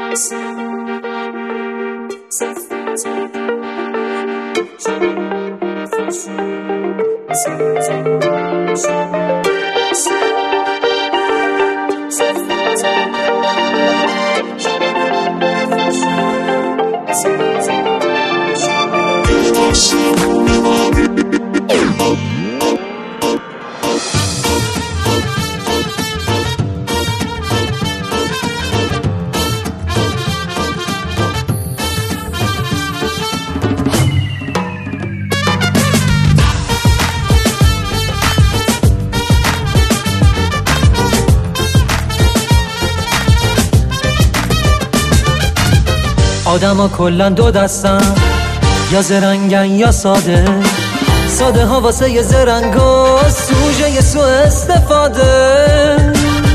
آدم ها کلن دو دستن، یا زرنگن یا ساده. ساده ها واسه یه زرنگا سوژه یه سو استفاده.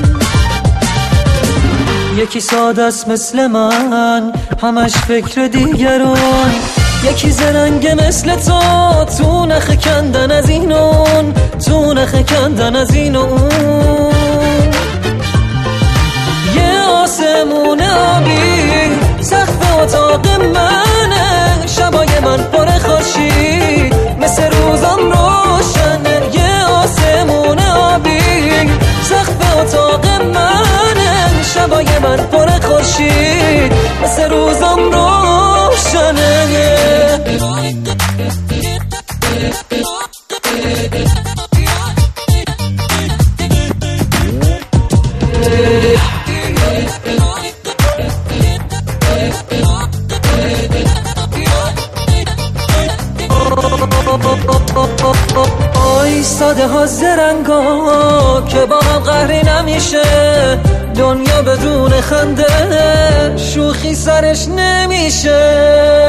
یکی ساده است مثل من، همش فکر دیگران. یکی زرنگه مثل تو نخ کندن از این اون، تو نخ کندن از این اون. یه آسمون آبی سقف اتاق منه، شبای من پر خورشید مثل روزم روشنه. یه آسمون آبی سقف اتاق منه، شبای من پر خورشید مثل روزم روشنه. آی ساده ها زرنگا که با هم قهری نمیشه. دنیا بدون خنده شوخی سرش نمیشه.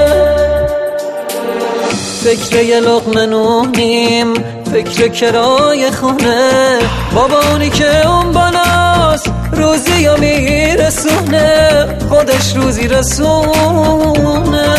فکر یه لقمه نونیم، فکر کرای خونه. بابا اونی که اون بالاست روزی یا میرسونه، خودش روزی رسونه.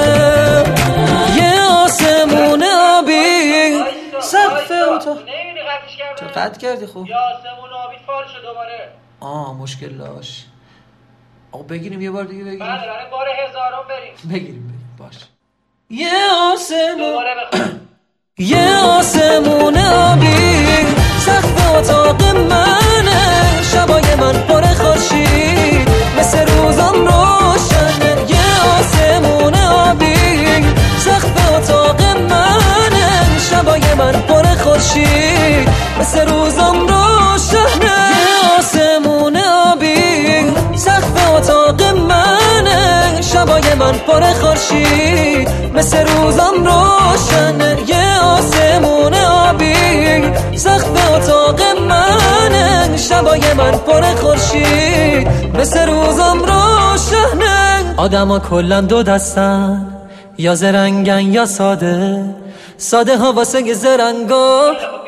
یه آسمون آبی سقف اتاق. چه قطع کردی؟ خوب یه آسمون آبی فال شد دوباره. مشکل داشت. آقا بگیریم یه بار دیگه بگیریم. بله بار هزارم بریم. بگیریم باش. یه آسمون یه آسمون آبی سقف اتاق منه، شبای من پر خورشید مثل روزم روشنه. یه آسمون آبی سقف اتاق منه، شبای من پر خورشید مثل روزم روشنه. یه آسمون آبی سقف اتاق منه، شبای من پر خورشید مثل روزم روشنه. یه آسمون آبی سقف اتاق منه، شبای من پر خورشید مثل روزم روشنه. آدم ها کلن دو دستن، یا زرنگن یا ساده. ساده ها واسه زرنگا